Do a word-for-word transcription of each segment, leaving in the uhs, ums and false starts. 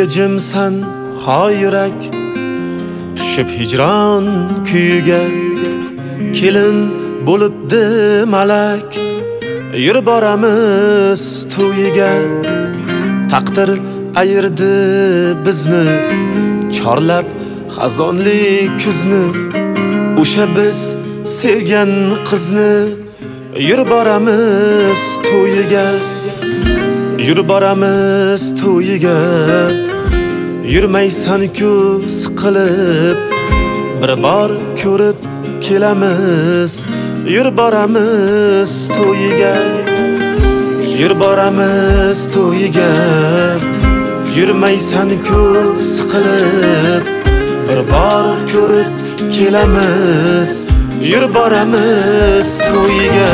Nega jimsan hoy yurak, tushib hijron kuyiga, kelin bo'libdi malak, yur boramiz to'yiga. Taqdir ayirdi bizni, chorlab xazonli kuzni, o'sha biz sevgan qizni, yur boramiz to'yiga. Yur boramiz to'yiga, yurmaysan-ku siqilib, bir bor ko'rib kelamiz, yur boramiz to'yiga. Yur boramiz to'yiga, yurmaysan-ku siqilib, bir bor ko'rib kelamiz, yur boramiz to'yiga.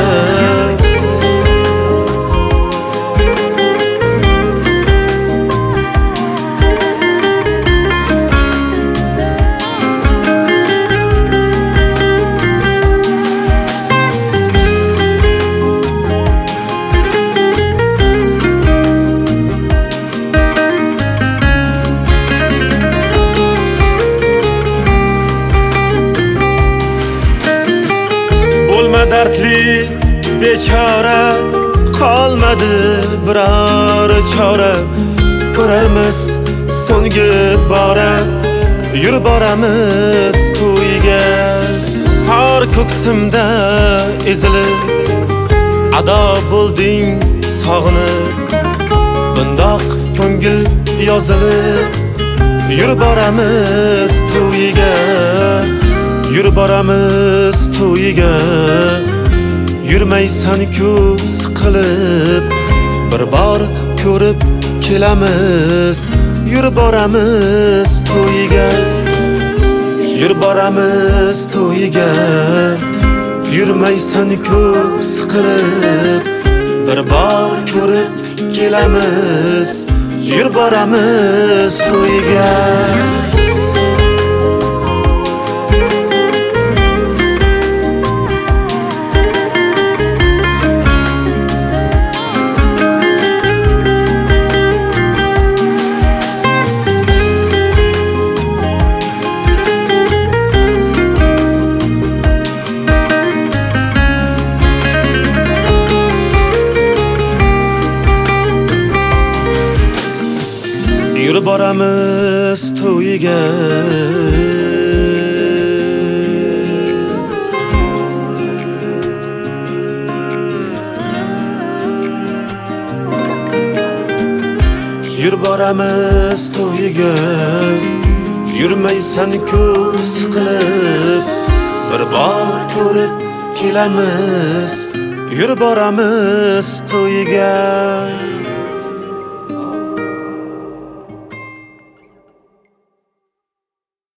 Dardli bechora, qolmadi biror chora, ko'rarmiz so'nggi bora, yur boramiz to'yiga. Har ko'ksimda ezilib, ado bo'lding sog'inib, bundoq ko'ngil yozilib, yur boramiz to'yiga. Yur boramiz to'yiga, yurmaysan-ku siqilib, bir bor ko'rib kelamiz, yur boramiz to'yiga. Yur boramiz to'yiga, yurmaysan-ku siqilib, bir bor ko'rib kelamiz, yur boramiz to'yiga. Yur boramiz to'yiga, yur boramiz to'yiga, yurmaysan-ku siqilib, bir bor ko'rib kelamiz, yur boramiz to'yiga.